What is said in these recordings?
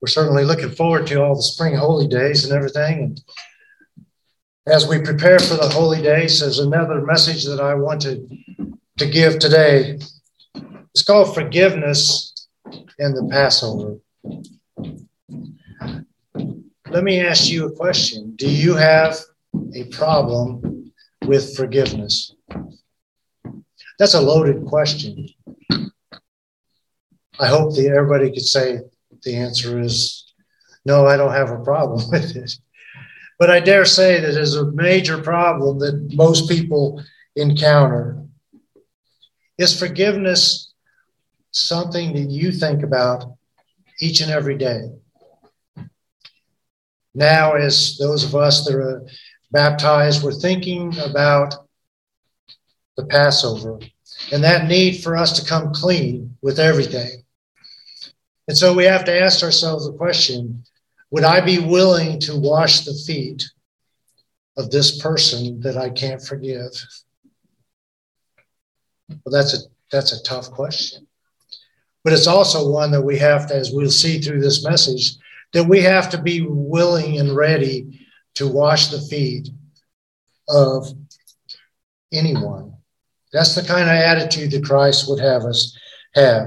we're certainly looking forward to all the spring holy days and everything. And as we prepare for the holy days, there's another message that I want to give today. It's called Forgiveness and the Passover. Let me ask you a question. Do you have a problem with forgiveness? That's a loaded question. I hope that everybody could say the answer is no, I don't have a problem with it. But I dare say that is a major problem that most people encounter. Is forgiveness something that you think about each and every day? Now, as those of us that are baptized, we're thinking about the Passover and that need for us to come clean with everything. And so we have to ask ourselves the question, would I be willing to wash the feet of this person that I can't forgive? Well, that's a tough question. But it's also one that we have to, as we'll see through this message, that we have to be willing and ready to wash the feet of anyone. That's the kind of attitude that Christ would have us have.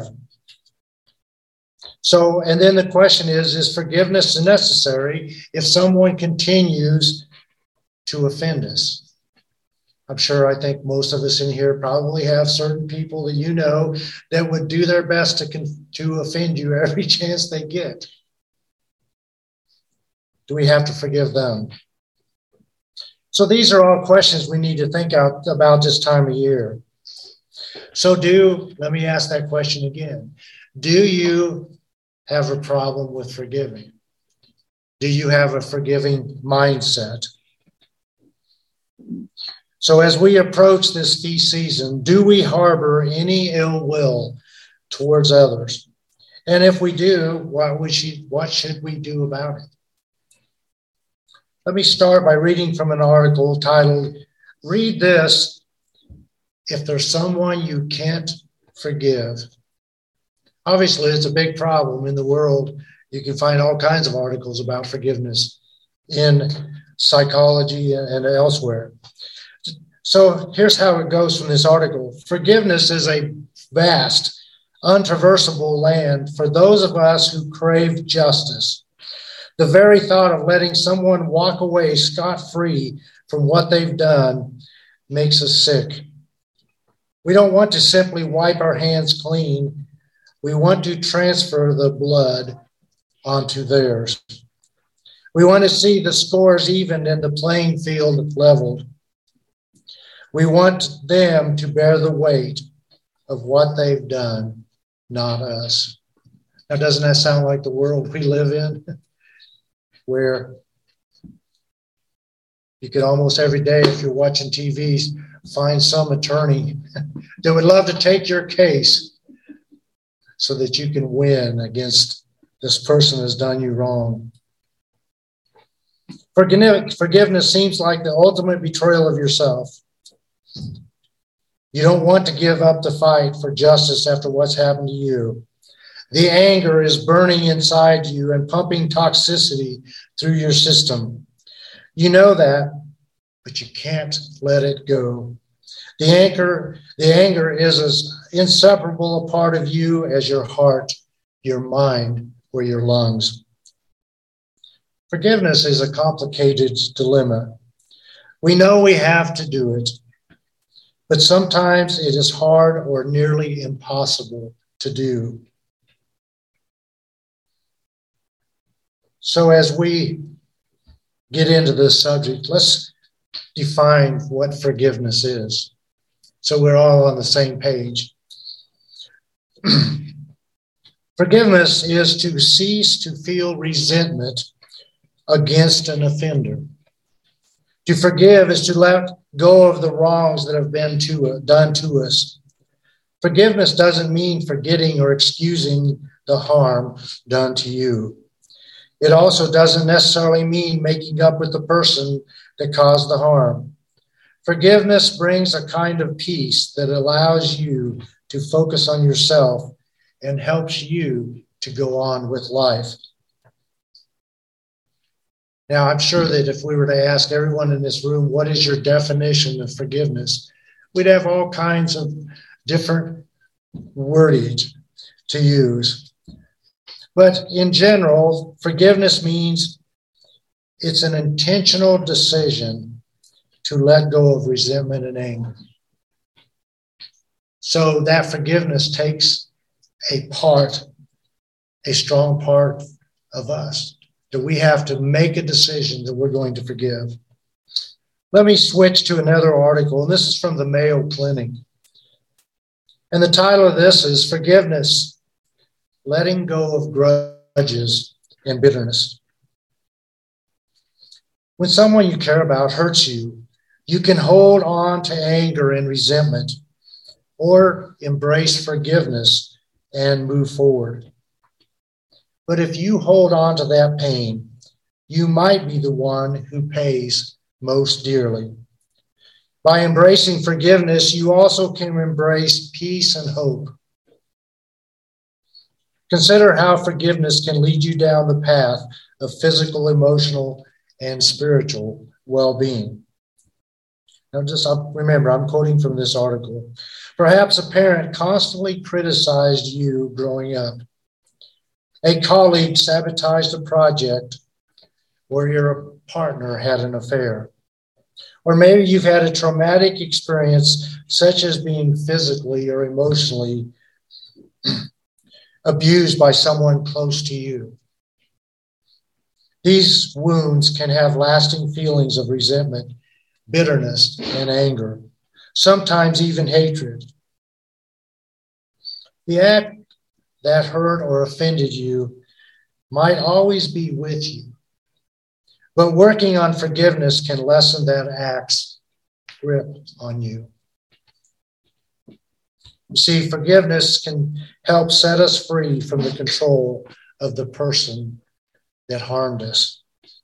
So, and then the question is forgiveness necessary if someone continues to offend us? I'm sure, I think most of us in here probably have certain people that you know that would do their best to offend you every chance they get. Do we have to forgive them? So these are all questions we need to think about this time of year. So let me ask that question again. Do you have a problem with forgiving? Do you have a forgiving mindset? So as we approach this feast season, do we harbor any ill will towards others? And if we do, what should we do about it? Let me start by reading from an article titled, "Read This If There's Someone You Can't Forgive." Obviously, it's a big problem in the world. You can find all kinds of articles about forgiveness in psychology and elsewhere. So here's how it goes from this article. Forgiveness is a vast, untraversable land for those of us who crave justice. The very thought of letting someone walk away scot-free from what they've done makes us sick. We don't want to simply wipe our hands clean. We want to transfer the blood onto theirs. We want to see the scores evened and the playing field leveled. We want them to bear the weight of what they've done, not us. Now, doesn't that sound like the world we live in? Where you could almost every day, if you're watching TV, find some attorney that would love to take your case so that you can win against this person who's done you wrong. Forgiveness seems like the ultimate betrayal of yourself. You don't want to give up the fight for justice after what's happened to you. The anger is burning inside you and pumping toxicity through your system. You know that, but you can't let it go. The anger is as inseparable a part of you as your heart, your mind, or your lungs. Forgiveness is a complicated dilemma. We know we have to do it, but sometimes it is hard or nearly impossible to do. So as we get into this subject, let's define what forgiveness is, so we're all on the same page. Forgiveness is to cease to feel resentment against an offender. To forgive is to let go of the wrongs that have been done to us. Forgiveness doesn't mean forgetting or excusing the harm done to you. It also doesn't necessarily mean making up with the person that caused the harm. Forgiveness brings a kind of peace that allows you to focus on yourself and helps you to go on with life. Now, I'm sure that if we were to ask everyone in this room, what is your definition of forgiveness? We'd have all kinds of different wordage to use. But in general, forgiveness means it's an intentional decision to let go of resentment and anger. So that forgiveness takes a strong part of us, that we have to make a decision that we're going to forgive. Let me switch to another article, and this is from the Mayo Clinic. And the title of this is Forgiveness, Letting Go of Grudges and Bitterness. When someone you care about hurts you, you can hold on to anger and resentment or embrace forgiveness and move forward. But if you hold on to that pain, you might be the one who pays most dearly. By embracing forgiveness, you also can embrace peace and hope. Consider how forgiveness can lead you down the path of physical, emotional, and spiritual well-being. Now, remember, I'm quoting from this article. Perhaps a parent constantly criticized you growing up. A colleague sabotaged a project, or your partner had an affair. Or maybe you've had a traumatic experience, such as being physically or emotionally abused by someone close to you. These wounds can have lasting feelings of resentment, bitterness, and anger, sometimes even hatred. The act that hurt or offended you might always be with you, but working on forgiveness can lessen that act's grip on you. You see, forgiveness can help set us free from the control of the person that harmed us.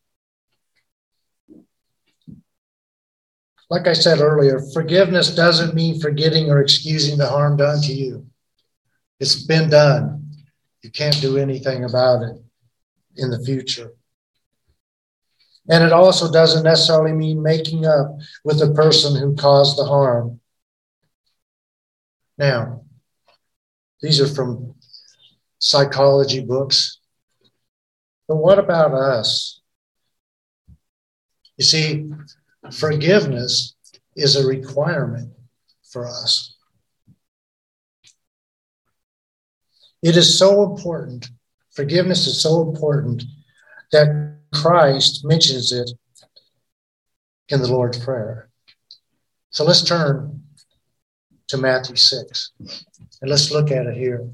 Like I said earlier, forgiveness doesn't mean forgetting or excusing the harm done to you. It's been done. You can't do anything about it in the future. And it also doesn't necessarily mean making up with the person who caused the harm. Now, these are from psychology books. But what about us? You see, forgiveness is a requirement for us. It is so important. Forgiveness is so important that Christ mentions it in the Lord's Prayer. So let's turn to Matthew 6, and let's look at it here.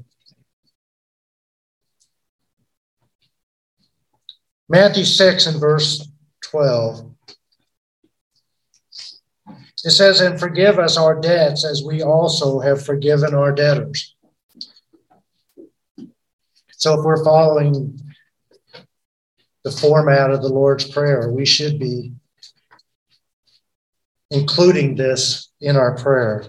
Matthew 6 and verse 12. It says, "And forgive us our debts as we also have forgiven our debtors." So if we're following the format of the Lord's Prayer, we should be including this in our prayer.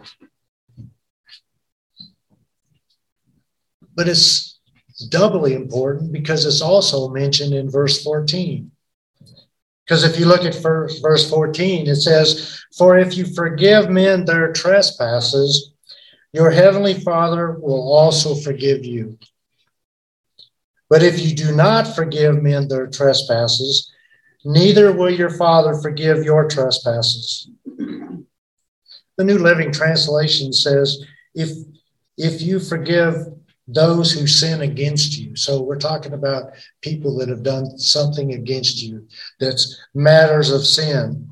But it's doubly important because it's also mentioned in verse 14. Because if you look at verse 14, it says, "For if you forgive men their trespasses, your heavenly Father will also forgive you. But if you do not forgive men their trespasses, neither will your Father forgive your trespasses." The New Living Translation says, if you forgive those who sin against you. So we're talking about people that have done something against you that's matters of sin.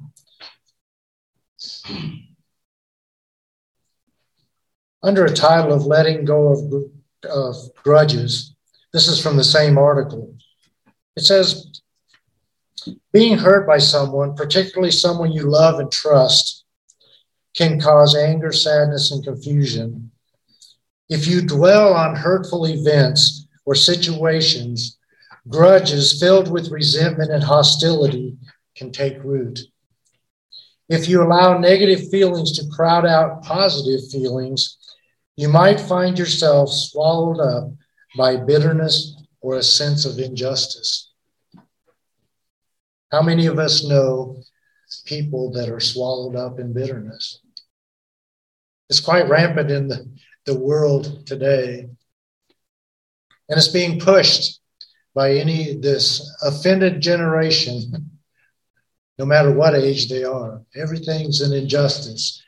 Under a title of Letting Go of Grudges, this is from the same article. It says, being hurt by someone, particularly someone you love and trust, can cause anger, sadness, and confusion. If you dwell on hurtful events or situations, grudges filled with resentment and hostility can take root. If you allow negative feelings to crowd out positive feelings, you might find yourself swallowed up by bitterness or a sense of injustice. How many of us know people that are swallowed up in bitterness? It's quite rampant in the world today. And it's being pushed by this offended generation, no matter what age they are. Everything's an injustice.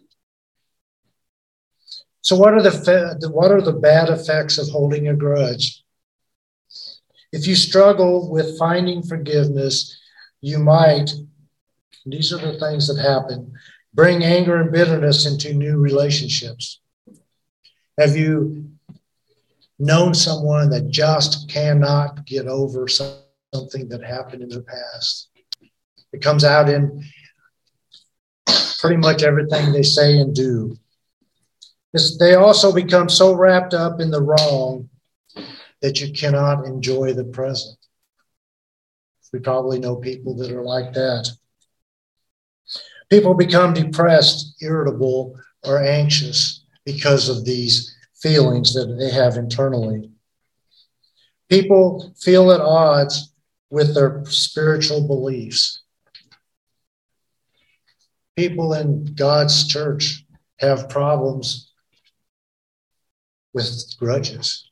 So what are the bad effects of holding a grudge? If you struggle with finding forgiveness, you might, these are the things that happen, bring anger and bitterness into new relationships. Have you known someone that just cannot get over something that happened in their past? It comes out in pretty much everything they say and do. They also become so wrapped up in the wrong that you cannot enjoy the present. We probably know people that are like that. People become depressed, irritable, or anxious because of these feelings that they have internally. People feel at odds with their spiritual beliefs. People in God's church have problems with grudges.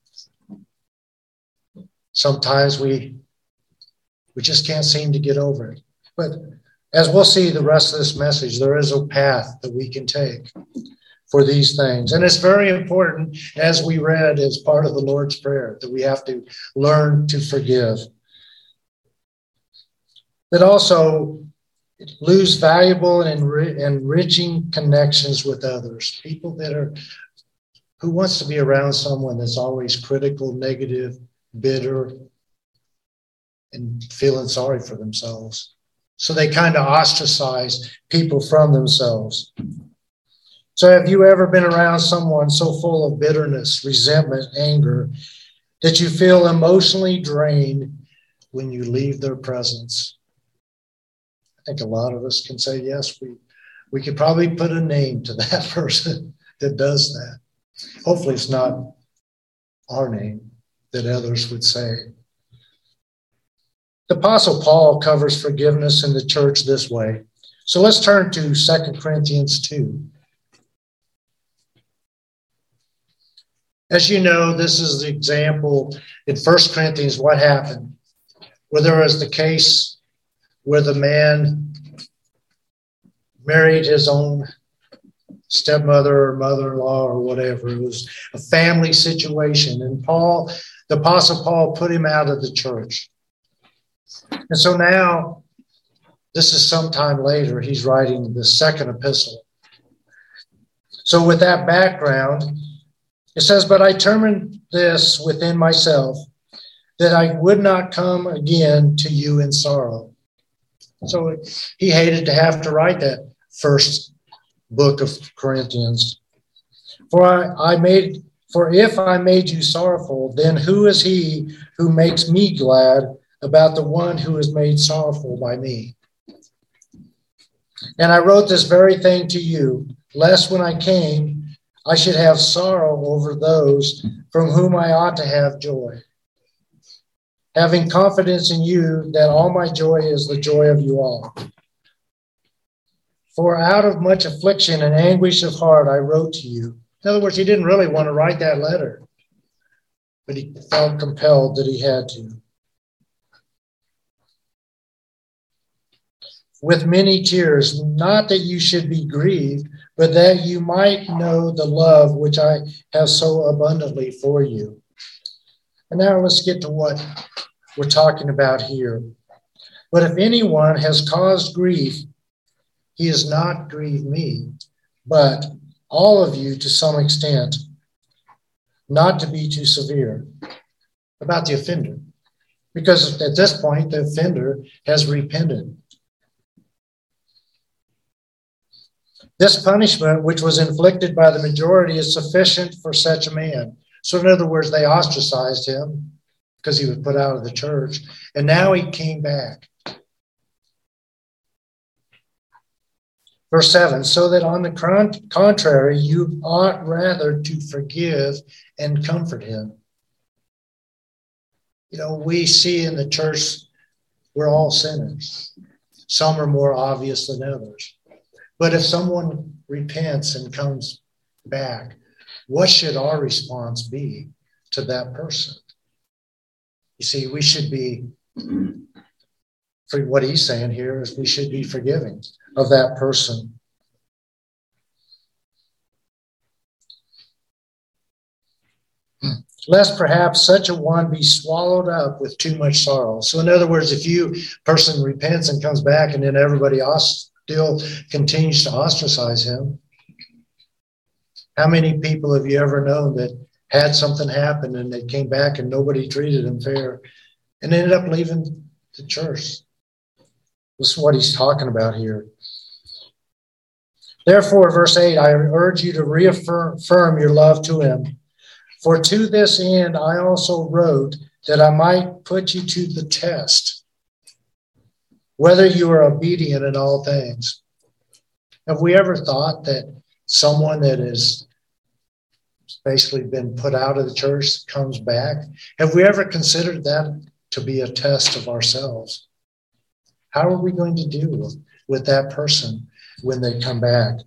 Sometimes we just can't seem to get over it. But as we'll see the rest of this message, there is a path that we can take for these things. And it's very important, as we read as part of the Lord's Prayer, that we have to learn to forgive. But also lose valuable and enriching connections with others. People who wants to be around someone that's always critical, negative, bitter, and feeling sorry for themselves. So they kind of ostracize people from themselves. So have you ever been around someone so full of bitterness, resentment, anger, that you feel emotionally drained when you leave their presence? I think a lot of us can say, yes, we could probably put a name to that person that does that. Hopefully it's not our name that others would say. The Apostle Paul covers forgiveness in the church this way. So let's turn to 2 Corinthians 2. As you know, this is the example in 1 Corinthians, what happened, where there was the case where the man married his own stepmother or mother-in-law or whatever. It was a family situation. And the Apostle Paul put him out of the church. And so now, this is sometime later, he's writing the second epistle. So with that background, it says, "But I determined this within myself, that I would not come again to you in sorrow." So he hated to have to write that first book of Corinthians. For if I made you sorrowful, then who is he who makes me glad about the one who is made sorrowful by me? And I wrote this very thing to you, lest when I came, I should have sorrow over those from whom I ought to have joy, having confidence in you that all my joy is the joy of you all. For out of much affliction and anguish of heart I wrote to you. In other words, he didn't really want to write that letter, but he felt compelled that he had to. With many tears, not that you should be grieved, but that you might know the love which I have so abundantly for you. And now let's get to what we're talking about here. But if anyone has caused grief, he has not grieved me, but all of you to some extent, not to be too severe, about the offender. Because at this point, the offender has repented. This punishment, which was inflicted by the majority, is sufficient for such a man. So in other words, they ostracized him because he was put out of the church. And now he came back. Verse 7, so that on the contrary, you ought rather to forgive and comfort him. You know, we see in the church We're all sinners. Some are more obvious than others. But if someone repents and comes back, what should our response be to that person? You see, we should be, for what he's saying here is we should be forgiving of that person. Lest perhaps such a one be swallowed up with too much sorrow. So in other words, if you person repents and comes back and then everybody else still continues to ostracize him, how many people have you ever known that had something happen and they came back and nobody treated them fair and ended up leaving the church? This is what he's talking about here. Therefore, verse 8, I urge you to reaffirm your love to him. For to this end I also wrote, that I might put you to the test, whether you are obedient in all things. Have we ever thought that someone that has basically been put out of the church comes back? Have we ever considered that to be a test of ourselves? How are we going to deal with that person when they come back?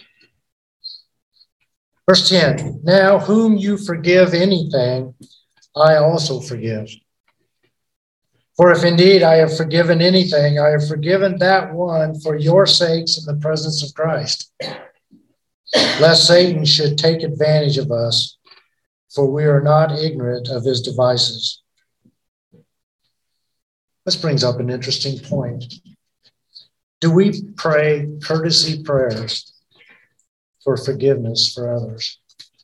Verse 10, now whom you forgive anything, I also forgive. For if indeed I have forgiven anything, I have forgiven that one for your sakes in the presence of Christ, lest Satan should take advantage of us, for we are not ignorant of his devices. This brings up an interesting point. Do we pray courtesy prayers for forgiveness for others?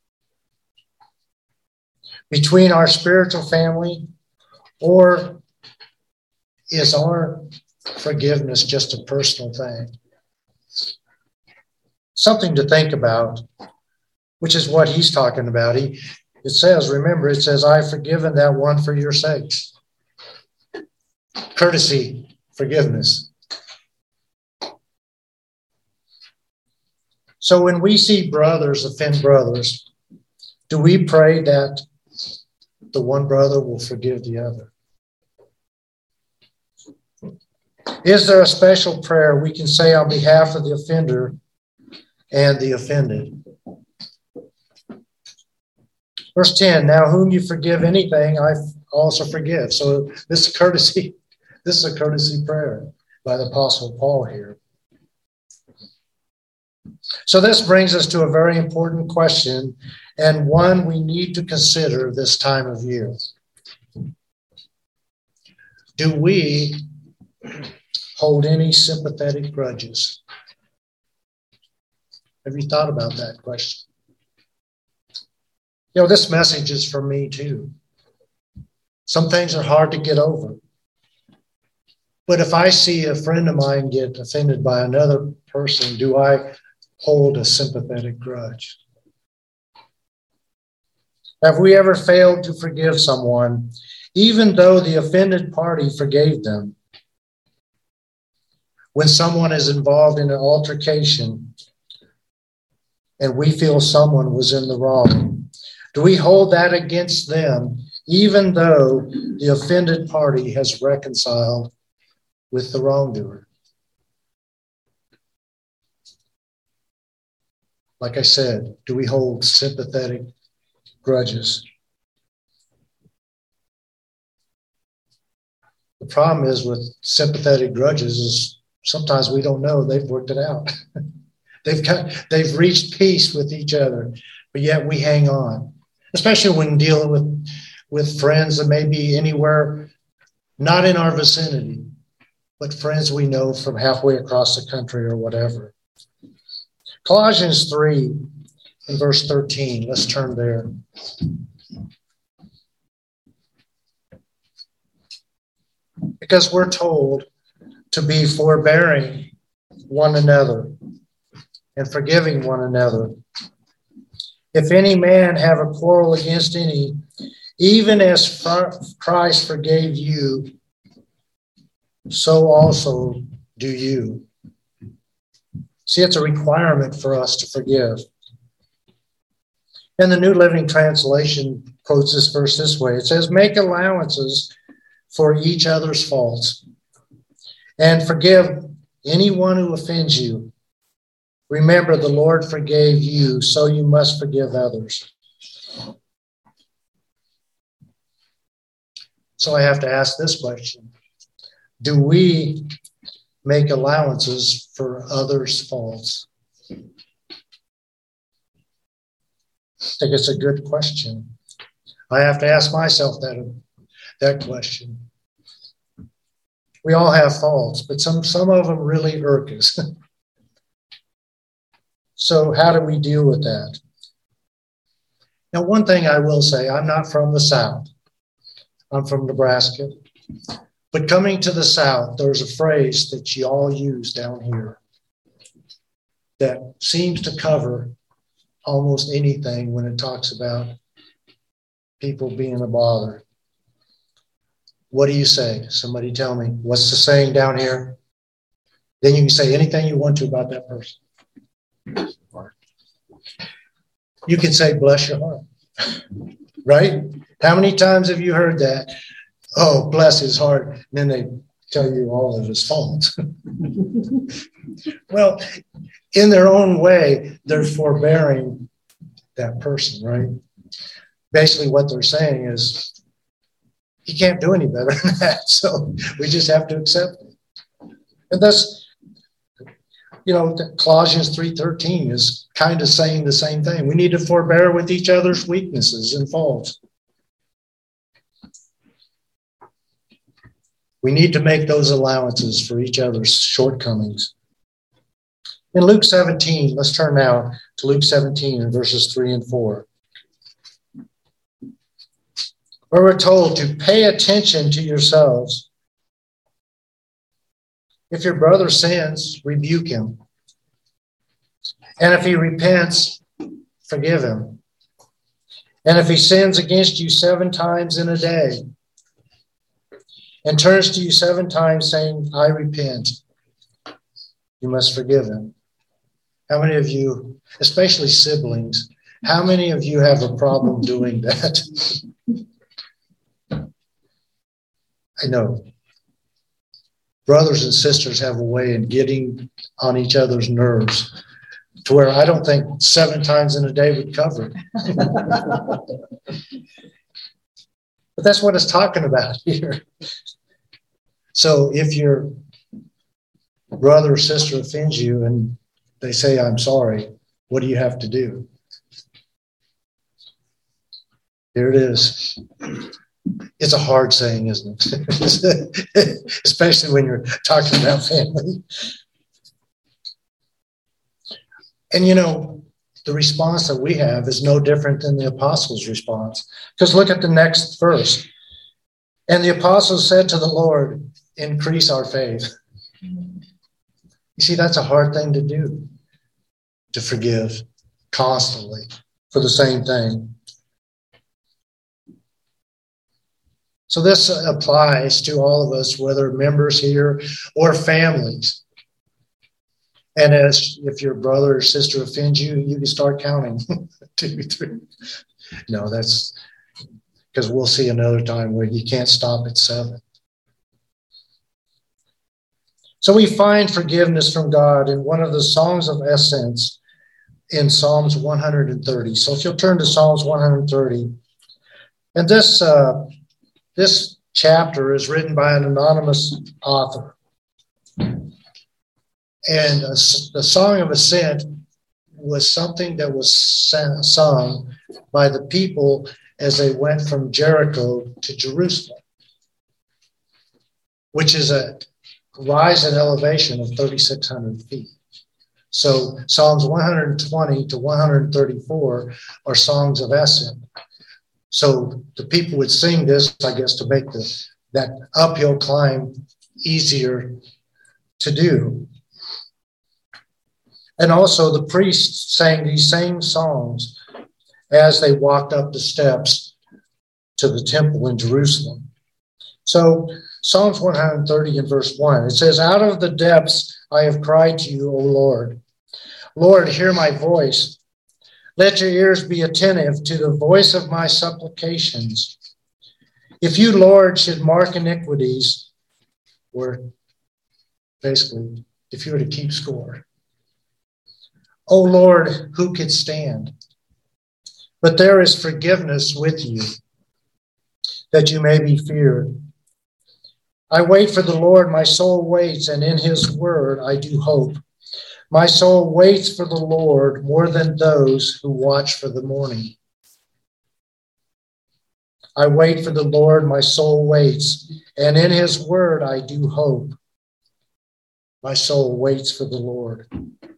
Between our spiritual family, or is our forgiveness just a personal thing? Something to think about, which is what he's talking about. It says, I've forgiven that one for your sakes. Courtesy, forgiveness. So when we see brothers offend brothers, do we pray that the one brother will forgive the other? Is there a special prayer we can say on behalf of the offender and the offended? Verse 10, now whom you forgive anything, I also forgive. So this is courtesy. This is a courtesy prayer by the Apostle Paul here. So this brings us to a very important question, and one we need to consider this time of year. Do we hold any sympathetic grudges? Have you thought about that question? You know, this message is for me too. Some things are hard to get over. But if I see a friend of mine get offended by another person, do I hold a sympathetic grudge? Have we ever failed to forgive someone, even though the offended party forgave them? When someone is involved in an altercation and we feel someone was in the wrong, do we hold that against them, even though the offended party has reconciled with the wrongdoer? Like I said, do we hold sympathetic grudges? The problem is with sympathetic grudges is sometimes we don't know they've worked it out. They've reached peace with each other, but yet we hang on, especially when dealing with friends that may be anywhere not in our vicinity, but friends we know from halfway across the country or whatever. Colossians 3 and verse 13. Let's turn there. Because we're told to be forbearing one another and forgiving one another. If any man have a quarrel against any, even as Christ forgave you, so also do you. See, it's a requirement for us to forgive. And the New Living Translation quotes this verse this way. It says, make allowances for each other's faults And forgive anyone who offends you. Remember, the Lord forgave you, so you must forgive others. So I have to ask this question. Do we make allowances for others' faults? I think it's a good question. I have to ask myself that question. We all have faults, but some of them really irk us. So how do we deal with that? Now, one thing I will say, I'm not from the South. I'm from Nebraska. But coming to the South, there's a phrase that you all use down here that seems to cover almost anything when it talks about people being a bother. What do you say? Somebody tell me. What's the saying down here? Then you can say anything you want to about that person. You can say, bless your heart. Right? How many times have you heard that? Oh, bless his heart. And then they tell you all of his faults. Well, in their own way, they're forbearing that person, right? Basically, what they're saying is, he can't do any better than that. So we just have to accept it. And that's, Colossians 3:13 is kind of saying the same thing. We need to forbear with each other's weaknesses and faults. We need to make those allowances for each other's shortcomings. In Luke 17, let's turn now to Luke 17 and verses 3 and 4. Where we're told to pay attention to yourselves. If your brother sins, rebuke him. And if he repents, forgive him. And if he sins against you 7 times in a day, and turns to you 7 times saying, I repent, you must forgive him. How many of you, especially siblings, how many of you have a problem doing that? I know. Brothers and sisters have a way of getting on each other's nerves to where I don't think 7 times in a day would cover it. But that's what it's talking about here. So if your brother or sister offends you and they say, I'm sorry, what do you have to do? Here it is. It's a hard saying, isn't it? Especially when you're talking about family. And the response that we have is no different than the apostles' response. Because look at the next verse. And the apostles said to the Lord, increase our faith. You see, that's a hard thing to do, to forgive constantly for the same thing. So this applies to all of us, whether members here or families. And if your brother or sister offends you, you can start counting 2, 3. No, that's because we'll see another time where you can't stop at 7. So we find forgiveness from God in one of the songs of ascents in Psalms 130. So if you'll turn to Psalms 130, and this chapter is written by an anonymous author. And the Song of Ascent was something that was sung by the people as they went from Jericho to Jerusalem, which is a rise in elevation of 3,600 feet. So Psalms 120 to 134 are songs of ascent. So the people would sing this, I guess, to make that uphill climb easier to do. And also the priests sang these same songs as they walked up the steps to the temple in Jerusalem. So Psalms 130 and verse 1, it says, out of the depths I have cried to you, O Lord. Lord, hear my voice. Let your ears be attentive to the voice of my supplications. If you, Lord, should mark iniquities, or basically, if you were to keep score. O Lord, who could stand? But there is forgiveness with you, that you may be feared. I wait for the Lord, my soul waits, and in his word I do hope. My soul waits for the Lord more than those who watch for the morning. I wait for the Lord, my soul waits, and in his word I do hope. My soul waits for the Lord.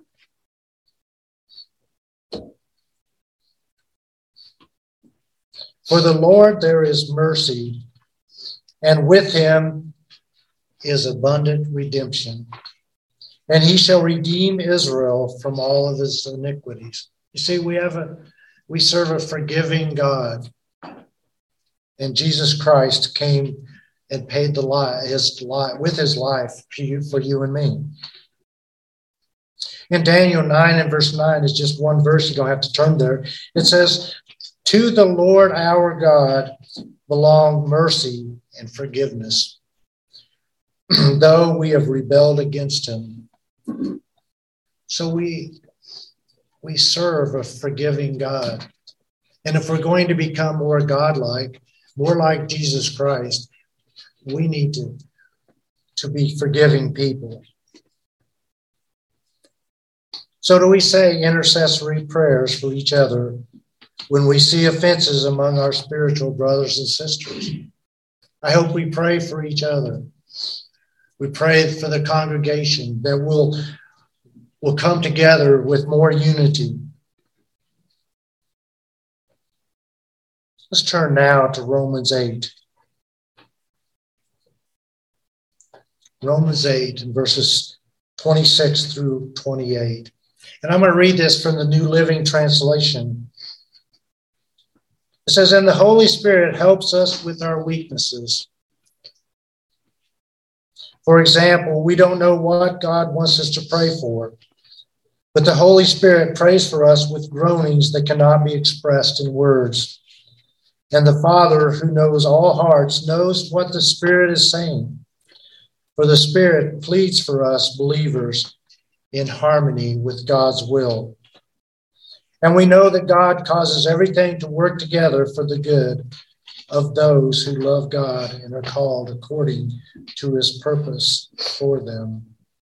For the Lord there is mercy, and with him is abundant redemption. And he shall redeem Israel from all of his iniquities. You see, we serve a forgiving God. And Jesus Christ came and paid with his life for you and me. In Daniel 9 and verse 9, it's just one verse, you don't have to turn there. It says, to the Lord our God belong mercy and forgiveness, though we have rebelled against him. So we serve a forgiving God. And if we're going to become more godlike, more like Jesus Christ, we need to be forgiving people. So do we say intercessory prayers for each other when we see offenses among our spiritual brothers and sisters? I hope we pray for each other. We pray for the congregation that we'll come together with more unity. Let's turn now to Romans 8. Romans 8 and verses 26 through 28. And I'm going to read this from the New Living Translation. It says, and the Holy Spirit helps us with our weaknesses. For example, we don't know what God wants us to pray for, but the Holy Spirit prays for us with groanings that cannot be expressed in words. And the Father, who knows all hearts, knows what the Spirit is saying. For the Spirit pleads for us believers in harmony with God's will. And we know that God causes everything to work together for the good of those who love God and are called according to his purpose for them.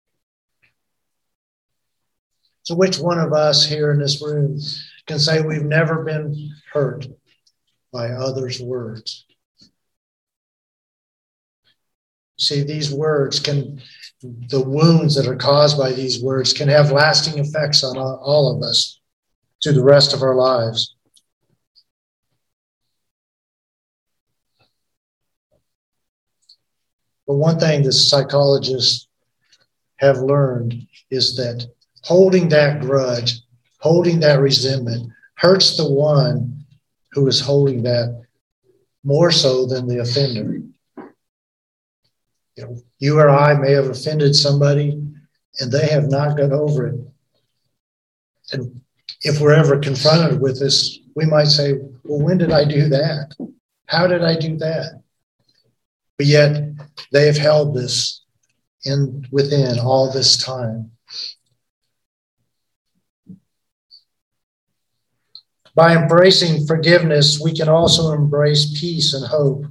So which one of us here in this room can say we've never been hurt by others' words? See, these words the wounds that are caused by these words can have lasting effects on all of us through the rest of our lives. But one thing that psychologists have learned is that holding that grudge, holding that resentment, hurts the one who is holding that more so than the offender. You or I may have offended somebody and they have not got over it. And if we're ever confronted with this, we might say, well, when did I do that? How did I do that? But yet they have held this within all this time. By embracing forgiveness, we can also embrace peace and hope.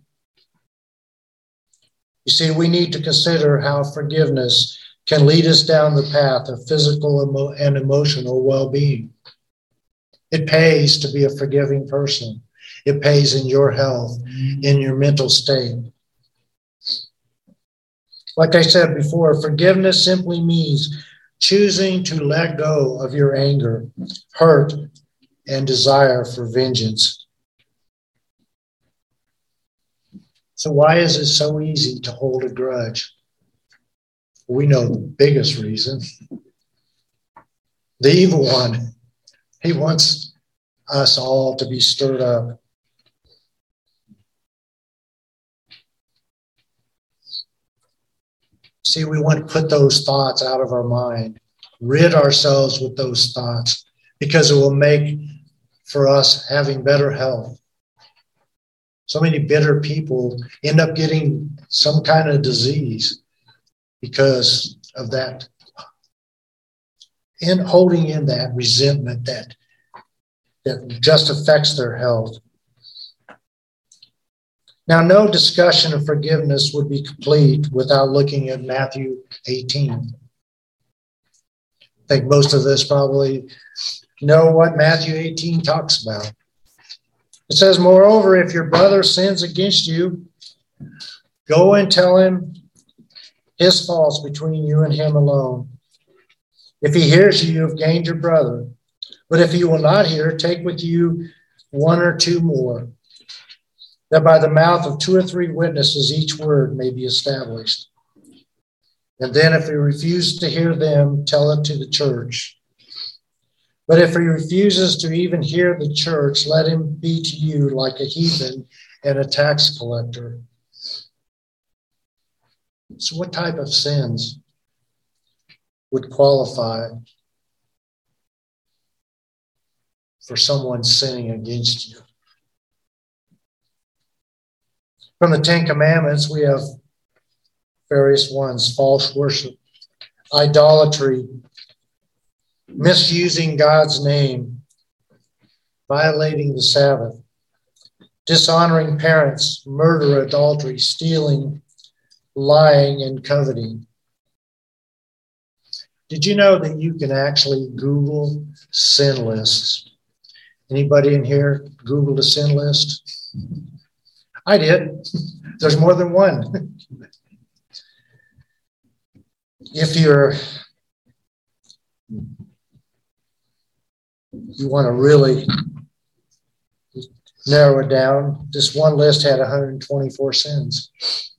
You see, we need to consider how forgiveness can lead us down the path of physical and emotional well-being. It pays to be a forgiving person. It pays in your health, in your mental state. Like I said before, forgiveness simply means choosing to let go of your anger, hurt, and desire for vengeance. So why is it so easy to hold a grudge? We know the biggest reason. The evil one, he wants us all to be stirred up. See, we want to put those thoughts out of our mind, rid ourselves with those thoughts, because it will make for us having better health. So many bitter people end up getting some kind of disease because of that, in holding in that resentment that just affects their health. Now, no discussion of forgiveness would be complete without looking at Matthew 18. I think most of us probably know what Matthew 18 talks about. It says, moreover, if your brother sins against you, go and tell him his faults between you and him alone. If he hears you, you have gained your brother. But if he will not hear, take with you one or two more, that by the mouth of two or three witnesses each word may be established. And then if he refuses to hear them, tell it to the church. But if he refuses to even hear the church, let him be to you like a heathen and a tax collector. So what type of sins would qualify for someone sinning against you? From the Ten Commandments, we have various ones: false worship, idolatry, misusing God's name, violating the Sabbath, dishonoring parents, murder, adultery, stealing, lying, and coveting. Did you know that you can actually Google sin lists? Anybody in here Googled a sin list? I did. There's more than one. If you want to really narrow it down, this one list had 124 sins.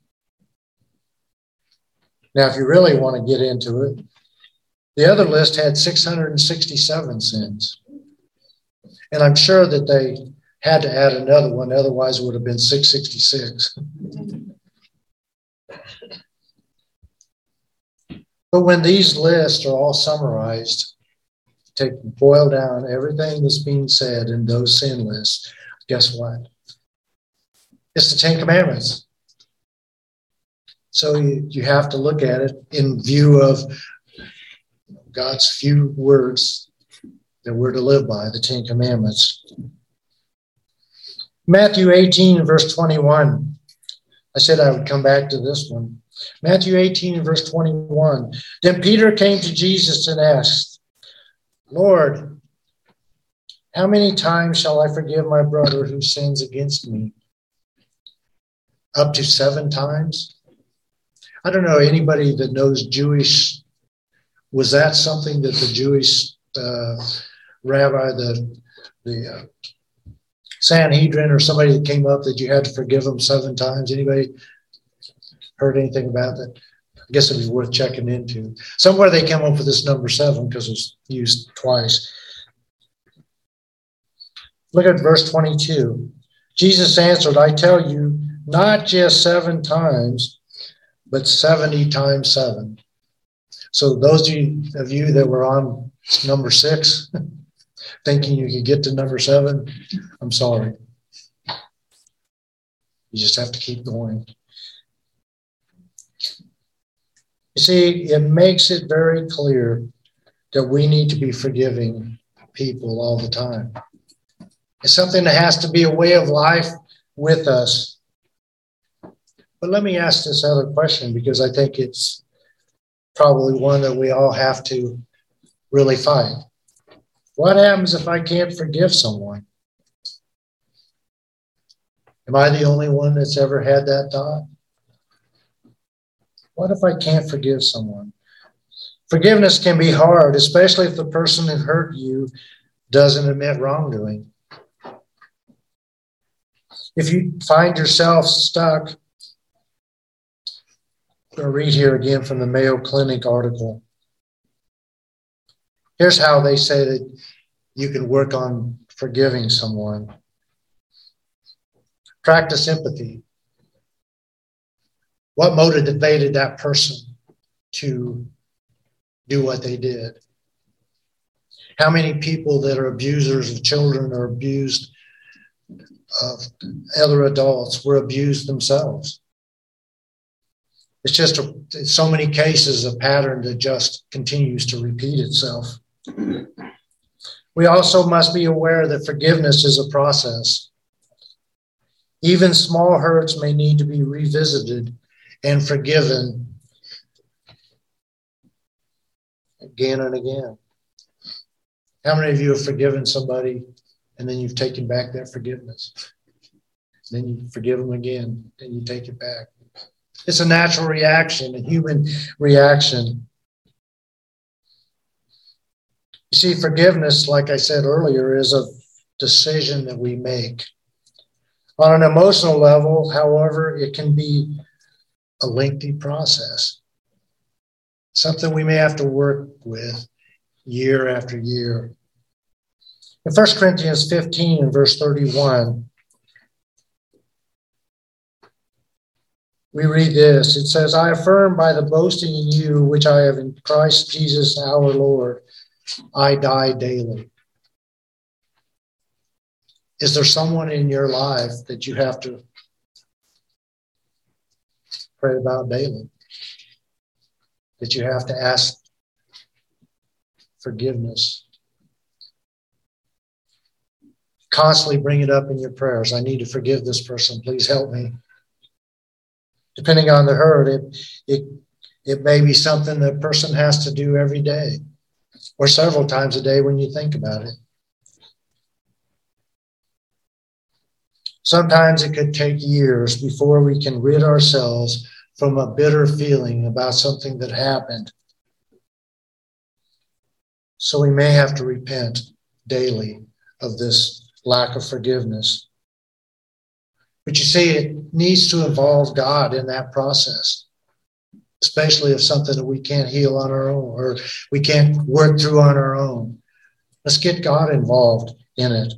Now, if you really want to get into it, the other list had 667 sins. And I'm sure that they had to add another one, otherwise it would have been 666. But when these lists are all summarized, boil down everything that's being said in those sin lists, guess what? It's the Ten Commandments. So you have to look at it in view of God's few words that we're to live by, the Ten Commandments. Matthew 18 and verse 21. I said I would come back to this one. Matthew 18 and verse 21. Then Peter came to Jesus and asked, Lord, how many times shall I forgive my brother who sins against me? Up to 7 times? I don't know anybody that knows Jewish. Was that something that the Jewish rabbi, the Sanhedrin, or somebody that came up that you had to forgive them 7 times? Anybody heard anything about that? I guess it'd be worth checking into. Somewhere they came up with this number 7 because it's used twice. Look at verse 22. Jesus answered, I tell you, not just 7 times, but 70 times 7. So those of you that were on number 6, thinking you could get to number 7, I'm sorry. You just have to keep going. You see, it makes it very clear that we need to be forgiving people all the time. It's something that has to be a way of life with us. But let me ask this other question, because I think it's probably one that we all have to really fight. What happens if I can't forgive someone? Am I the only one that's ever had that thought? What if I can't forgive someone? Forgiveness can be hard, especially if the person who hurt you doesn't admit wrongdoing. If you find yourself stuck, I'll read here again from the Mayo Clinic article. Here's how they say that you can work on forgiving someone. Practice empathy. What motivated that person to do what they did? How many people that are abusers of children or abused of other adults were abused themselves? It's just in so many cases a pattern that just continues to repeat itself. We also must be aware that forgiveness is a process. Even small hurts may need to be revisited and forgiven again and again. How many of you have forgiven somebody and then you've taken back that forgiveness? Then you forgive them again, then you take it back. It's a natural reaction, a human reaction. You see, forgiveness, like I said earlier, is a decision that we make. On an emotional level, however, it can be a lengthy process. Something we may have to work with year after year. In 1 Corinthians 15 and verse 31, we read this. It says, I affirm by the boasting in you, which I have in Christ Jesus our Lord, I die daily. Is there someone in your life that you have to pray about daily? That you have to ask forgiveness? Constantly bring it up in your prayers. I need to forgive this person. Please help me. Depending on the hurt, it may be something that person has to do every day or several times a day when you think about it. Sometimes it could take years before we can rid ourselves from a bitter feeling about something that happened. So we may have to repent daily of this lack of forgiveness. But you see, it needs to involve God in that process, especially if something that we can't heal on our own or we can't work through on our own. Let's get God involved in it.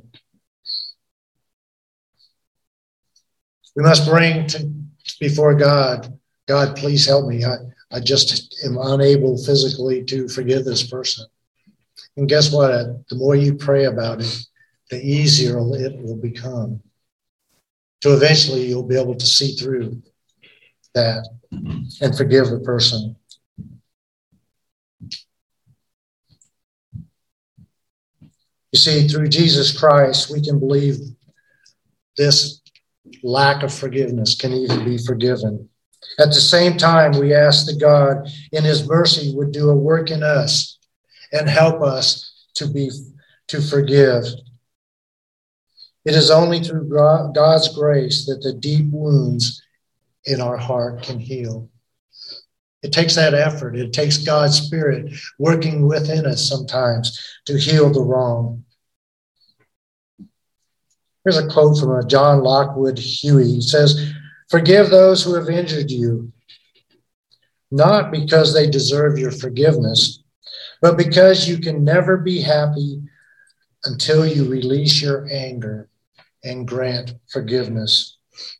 We must bring before God, God, please help me. I just am unable physically to forgive this person. And guess what? The more you pray about it, the easier it will become. So eventually you'll be able to see through that and forgive the person. You see, through Jesus Christ, we can believe this lack of forgiveness can even be forgiven. At the same time, we ask that God, in his mercy, would do a work in us and help us to forgive. It is only through God's grace that the deep wounds in our heart can heal. It takes that effort. It takes God's Spirit working within us sometimes to heal the wrong. Here's a quote from John Lockwood Huey. He says, forgive those who have injured you, not because they deserve your forgiveness, but because you can never be happy until you release your anger and grant forgiveness.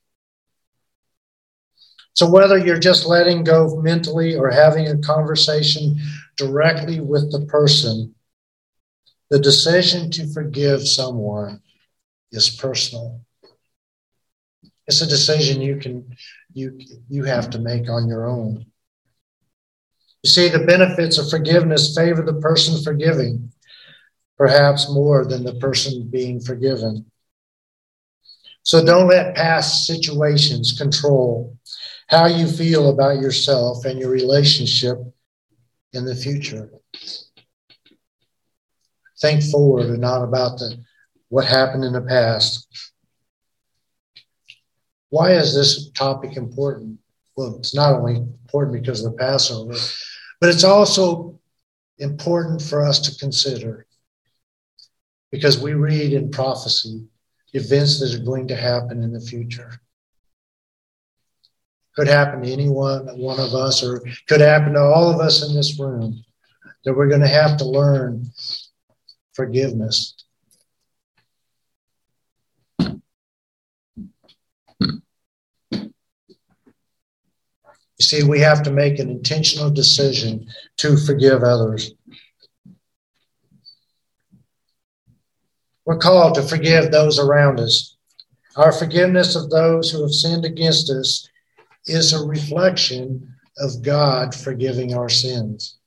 So whether you're just letting go mentally or having a conversation directly with the person, the decision to forgive someone is personal. It's a decision you have to make on your own. You see, the benefits of forgiveness favor the person forgiving, perhaps more than the person being forgiven. So don't let past situations control how you feel about yourself and your relationship in the future. Think forward and not about what happened in the past. Why is this topic important? Well, it's not only important because of the Passover, but it's also important for us to consider because we read in prophecy events that are going to happen in the future. Could happen to any one of us, or could happen to all of us in this room, that we're going to have to learn forgiveness. You see, we have to make an intentional decision to forgive others. We're called to forgive those around us. Our forgiveness of those who have sinned against us is a reflection of God forgiving our sins.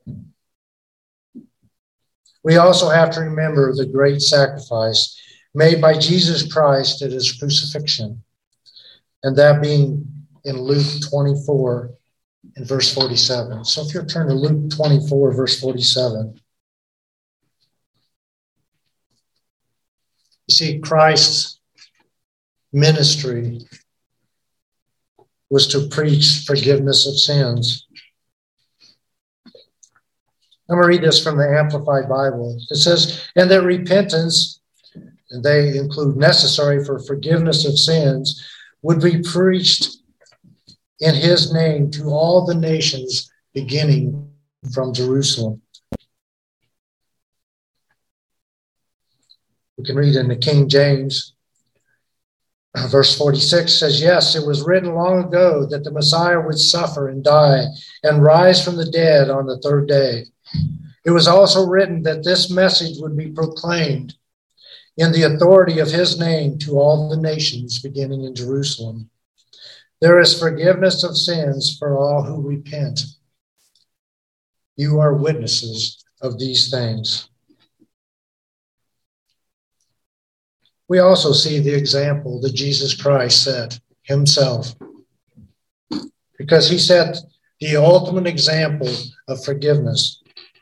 We also have to remember the great sacrifice made by Jesus Christ at his crucifixion, and that being in Luke 24 and verse 47. So if you'll turn to Luke 24, verse 47. You see, Christ's ministry was to preach forgiveness of sins. I'm going to read this from the Amplified Bible. It says, and that repentance, and they include necessary for forgiveness of sins, would be preached in his name to all the nations, beginning from Jerusalem. We can read in the King James. Verse 46 says, yes, it was written long ago that the Messiah would suffer and die and rise from the dead on the third day. It was also written that this message would be proclaimed in the authority of his name to all the nations, beginning in Jerusalem. There is forgiveness of sins for all who repent. You are witnesses of these things. We also see the example that Jesus Christ set himself, because he set the ultimate example of forgiveness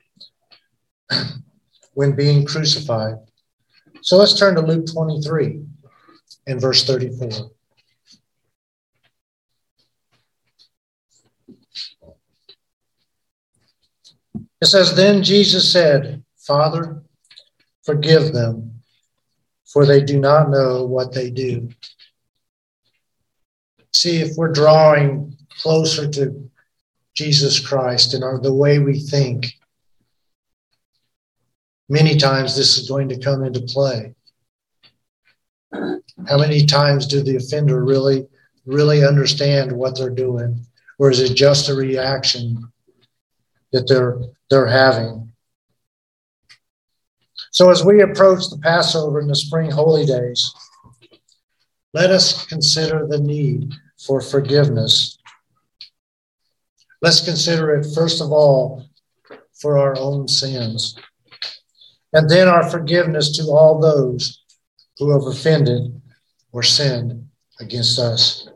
when being crucified. So let's turn to Luke 23 and verse 34. It says, then Jesus said, Father, forgive them, for they do not know what they do. See, if we're drawing closer to Jesus Christ and the way we think, many times this is going to come into play. How many times do the offender really understand what they're doing? Or is it just a reaction that they're having? So as we approach the Passover and the spring holy days, let us consider the need for forgiveness. Let's consider it, first of all, for our own sins, and then our forgiveness to all those who have offended or sinned against us.